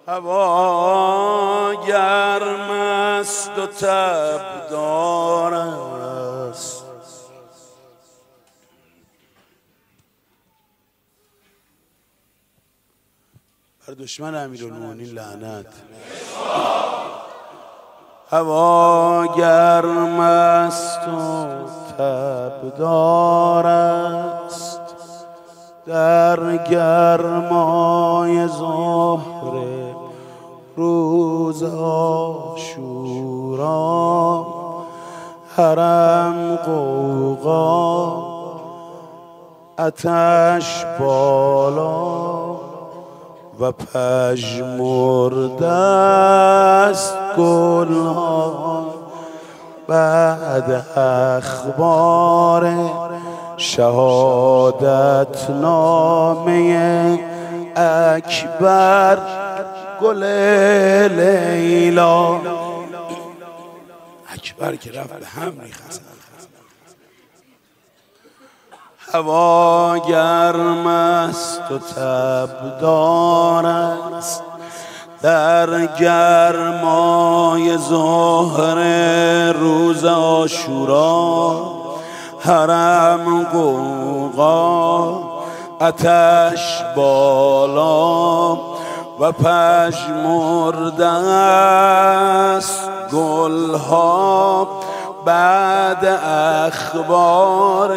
هوا گرم است و تبدار است، بر دشمن امیرالمومنین لعنت. هوا گرم است و تبدار است، در گرمای ظهر روز عاشورا، حرم غوغا آتش بالا و پژمرده است گلها. بعد اخبار شهادت نامه اکبر گل لیلا. اکبر که رفت به هم ریخت. هوا گرم است و تبدار است، در گرمای ظهر روز عاشورا، حرم غوغا آتش بالا و پژمرده است گلها. بعد اخبار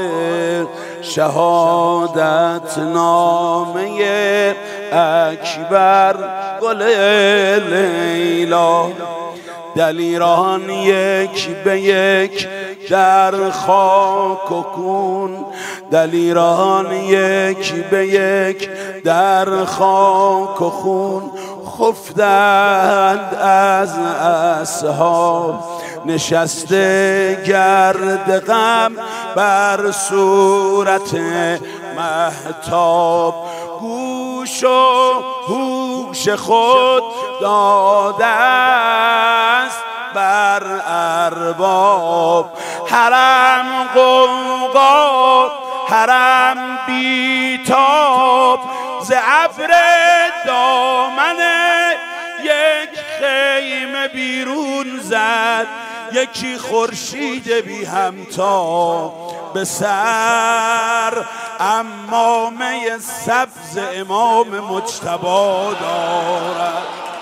شهادت نامه اکبر گل لیلا. دلیران یک به یک در خاک و خون، دلیران یک به یک در خاک و خون، خفتند از اصحاب نشسته گرد غم بر صورت مهتاب. گوش و هوش خود داده است بر ارباب. حرم غوغا حرم بیتاب، ز ابر دامن یک خیمه بیرون زد، یکی خورشید بی همتا به سر، عمامه سبز امام مجتبی دارد.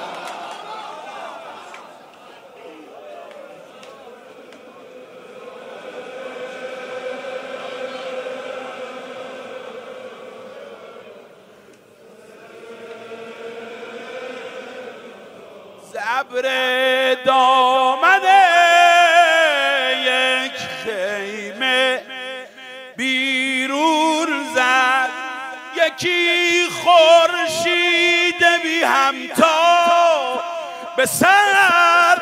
ابر دامن یک خیمه بیرون زد، یکی خورشید بی همتا به سر،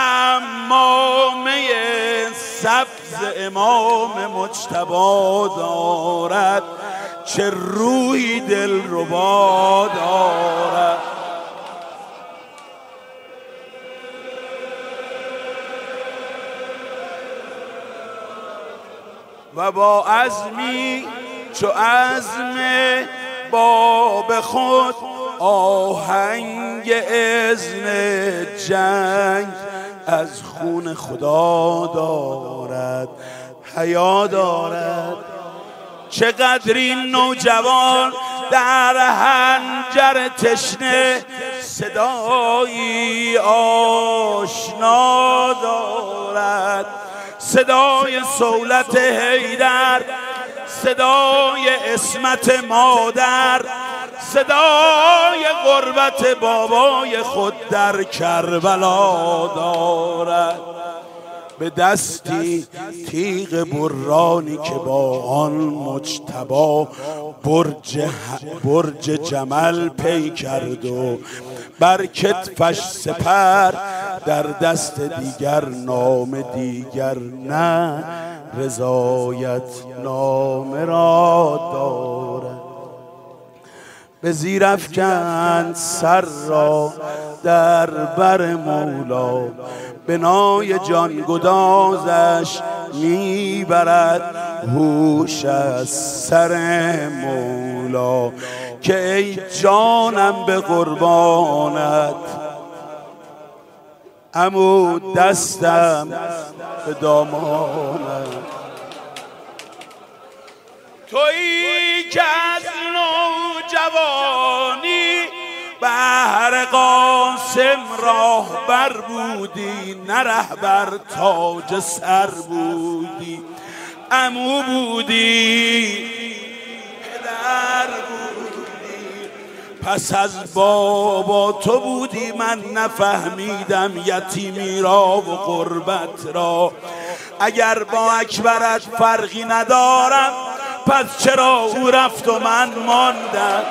عمامه سبز امام مجتبی دارد. چه روحی دلربا دارد. و با عزمی چو عزم باب خود، آهنگ اذن جنگ از خون خدا دارد، حیا دارد. چقدر این نوجوان در حنجر تشنه صدایی آشنا دارد. صدای صولت حیدر، صدای عصمت مادر، صدای غربت بابای خود در کربلا دارد. به دستی تیغ برانی که با آن مجتبی برج جمل پی کرد و بر کتفش سپر، در دست دیگر نام دیگر نه رضایت نامه را دارد. به زیر افکند سر را در بر مولا، بنای جان گدازش میبرد هوش از سر مولا. که ای جانم به قربانت، عمو دستم به دامانت. تویی که از نوجوانی بهر قاسم راهبر بودی، نه رهبر تاج سر بودی. عمو بودی، پدر بودی، پس از بابا تو بودی. من نفهمیدم یتیمی را و غربت را. اگر با اکبرت فرقی ندارم، پس چرا او رفت و من ماندم؟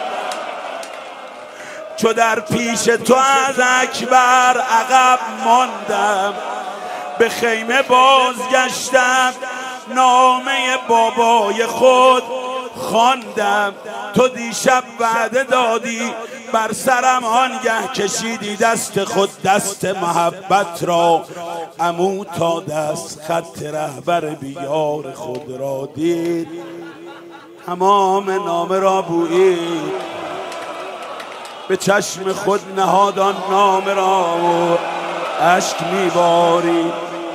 چو در پیش تو از اکبر عقب ماندم، به خیمه بازگشتم، نامه بابای خود خواندم. تو دیشب وعده دادی، بر سرم آنگه کشیدی دست خود، دست محبت را. عمو تا دست خط رهبر بیار خود را دید، تمام نامه را بویید، به چشم خود نهادان نامه را و اشک میبارید.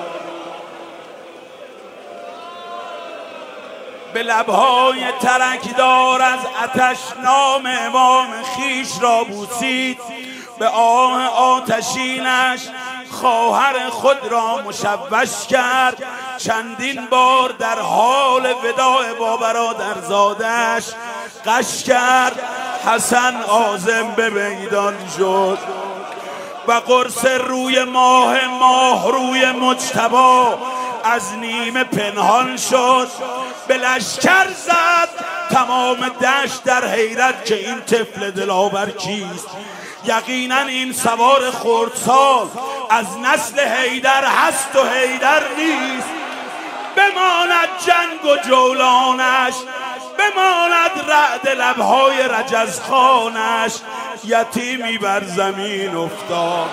به لبهای ترکدار از آتش نام امام خیش را بوسید، به آه آتشینش خواهر خود را مشوش کرد. چندین بار در حال وداع با برادرزادش غش کرد. حسن عازم به میدان شد و قرص روی ماه روی مجتبی از نیمه پنهان شد. به لشکر زد تمام دشت در حیرت که این طفل دلاور کیست. یقینا این سوار خردسال از نسل حیدر هست و حیدر نیست. بماند جنگ و جولانش، بماند رعد لبهای رجزخانش. یتیمی بر زمین افتاد،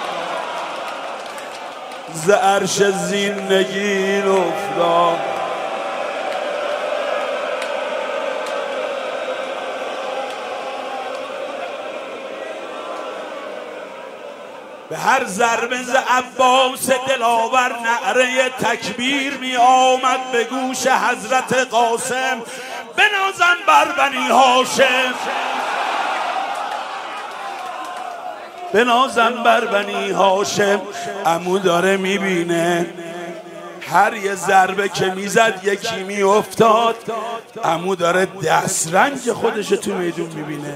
ز عرش زندگی افتاد. به هر ضربه ز عباس دلاور نعره تکبیر می آمد به گوش حضرت قاسم. بنازم بر بنی هاشم، بنازم بر بنی هاشم. عمو داره میبینه هر یه ضربه که میزد یکی میافتاد. عمو داره دسترنج خودشو تو میدون میبینه.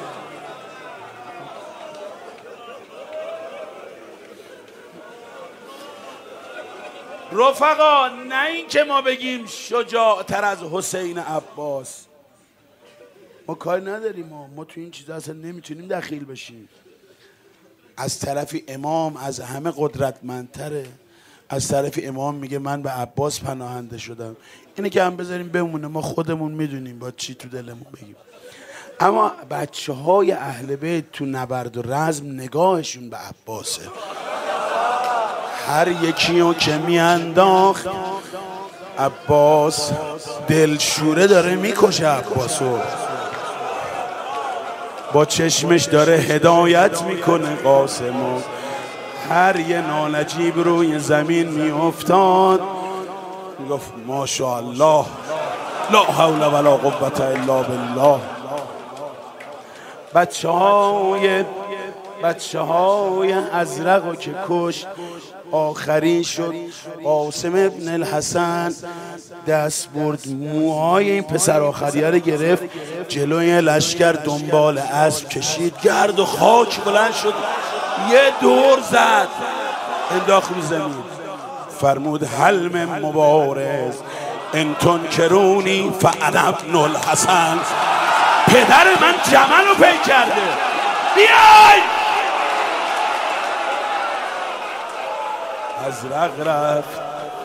رفقا، نه این که ما بگیم شجاع‌تر از حسین عباس، ما کار نداریم، ما تو این چیزا اصلا نمیتونیم دخیل بشیم. از طرف امام از همه قدرتمندتره، از طرف امام میگه من به عباس پناهنده شدم. اینه که هم بذاریم بمونه، ما خودمون میدونیم با چی تو دلمون بگیم. اما بچه های اهل بیت تو نبرد و رزم نگاهشون به عباسه. هر یکیو که میانداخت عباس دلشوره داره میکشه. عباسو با چشمش داره هدایت میکنه قاسمو. هر یه نانجیب روی زمین میافتاد میگفت ماشاءالله لا حول ولا قوة الا بالله. بچه های ازرقو که کشت آخری شد قاسم ابن الحسن. دست برد موهای این پسر آخریه رو گرفت، جلوی لشکر دنبال اسب کشید، گرد و خاک بلند شد، یه دور زد انداخت رو زمین. فرمود حلم مبارز ان تنکرونی فانا ابن الحسن. پدر من جمل رو پی کرده، بیای. ازرق رفت،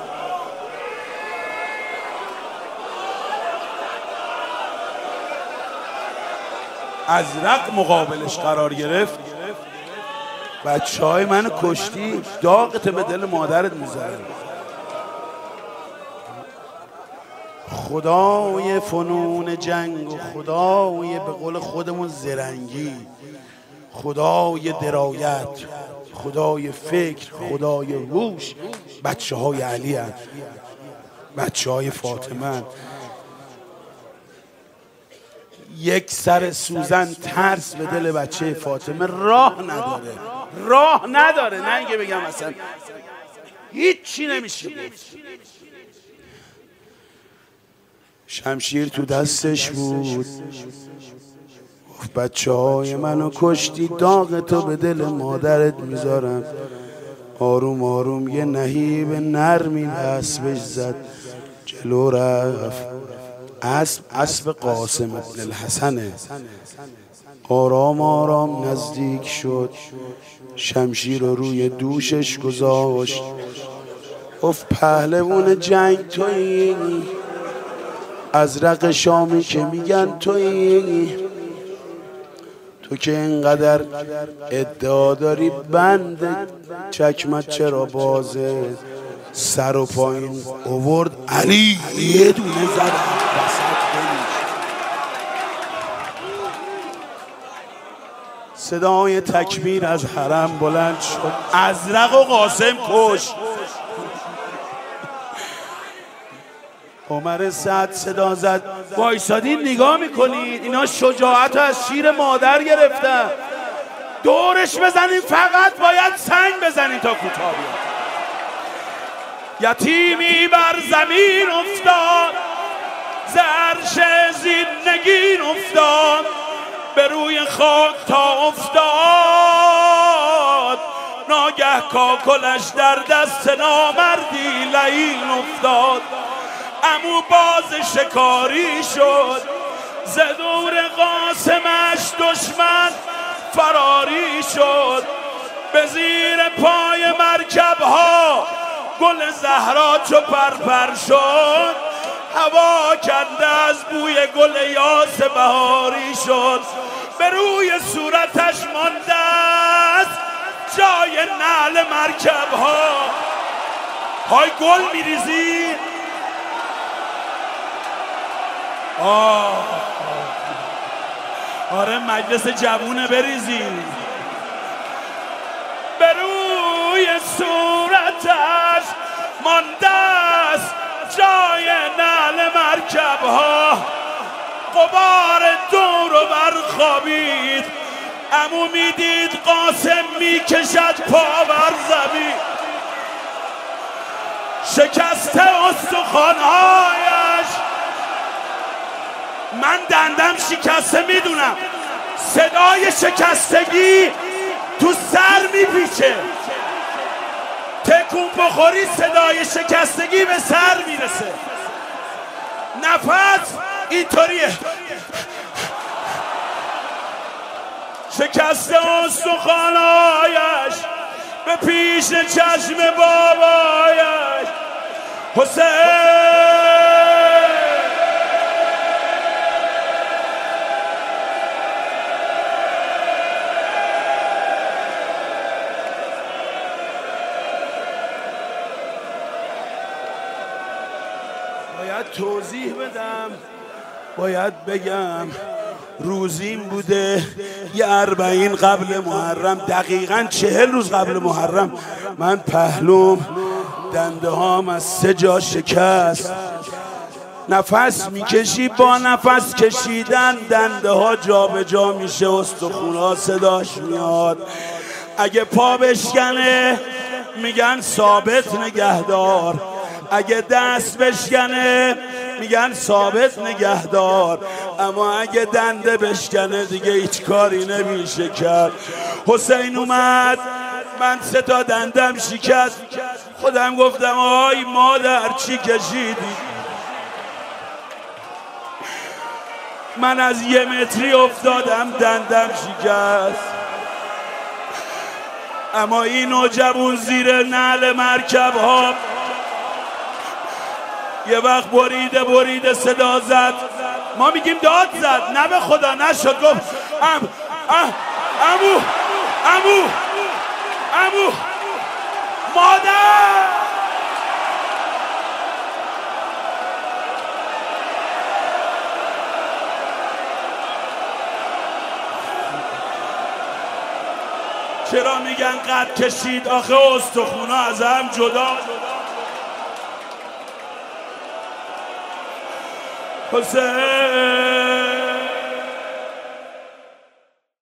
ازرق مقابلش قرار گرفت. بچه های منو کشتی، داغت به دل مادرت میذاره. خدای فنون جنگ و خدای به قول خودمون زرنگی، خدای درایت، خدای فکر، خدای هوش بچه های علی هست، بچه های فاطمه هست. یک سر سوزن ترس به دل بچه فاطمه راه نداره نه اینکه بگم اصلا هیچی نمیشه. شمشیر تو دستش بود، گفت بچه های منو کشتی، داغ تو به دل مادرت میذارم. آروم آروم یه نهیب نرمی اسبش زد، جلو رفت. اسب قاسم بن الحسنه. آرام آرام نزدیک شد، شمشیر رو روی دوشش گذاشت، گفت پهلوون جنگ تویی، ازرق شامی که میگن تویی، تو که اینقدر ادعا داری بند چکمت چرا بازه؟ سر و پایین آورد، علی یه دونه زد صدای تکبیر از حرم بلند شد، ازرق و قاسم کش. عمر سعد صدا زد، وایسادین نگاه میکنید اینا شجاعت از شیر مادر گرفتن، دورش بزنین، فقط باید سنگ بزنین تا کوتاه بیاد. یتیمی بر زمین افتاد، ز عرش زیر نگین افتاد، به روی خاک تا افتاد، ناگه کاکلش در دست نامردی لعین افتاد. عمو باز شکاری شد، ز دور قاسمش دشمن فراری شد. به زیر پای مرکبها گل زهرا چو پرپر شد، هوا کنده از بوی گل یاس بهاری شد. به روی صورتش مانده است جای نعل مرکبها. های گل میریزی؟ آره مجلس جوونه بریزی. به روی صورتش مانده است جای نعل مرکبها. غبار دور و برخوابید، عمو میدید قاسم میکشد پا بر زمین. شکسته استخوانهایش، من دندم شکسته میدونم، صدای شکستگی تو سر میپیچه، تکون بخوری صدای شکستگی به سر میرسه، نفس اینطوریه. شکسته استخوانهایش به پیش چشم بابایش حسین. باید توضیح بدم، باید بگم روزیم بوده یه 40 قبل محرم، دقیقاً 40 روز قبل محرم من پهلوم دنده هام از 3 جا شکست. نفس میکشی، با نفس کشیدن دنده ها جا به جا میشه، استخونا صداش میاد. اگه پا بشکنه میگن ثابت نگهدار، اگه دست بشکنه میگن ثابت نگهدار، اما اگه دنده بشکنه دیگه هیچ کاری نمیشه کرد. حسین اومد، من 3 تا دندم شکست، خودم گفتم آی مادر چی کشیدی؟ من از 1 متری افتادم دندم شکست، اما این نوجوان زیر نعل مرکب ها یه وقت بریده صدا زد، ما میگیم داد زد، نه به خدا نشد، گفت امو مادر. چرا میگن قد کشید آخه استخونا از هم جدا. حسین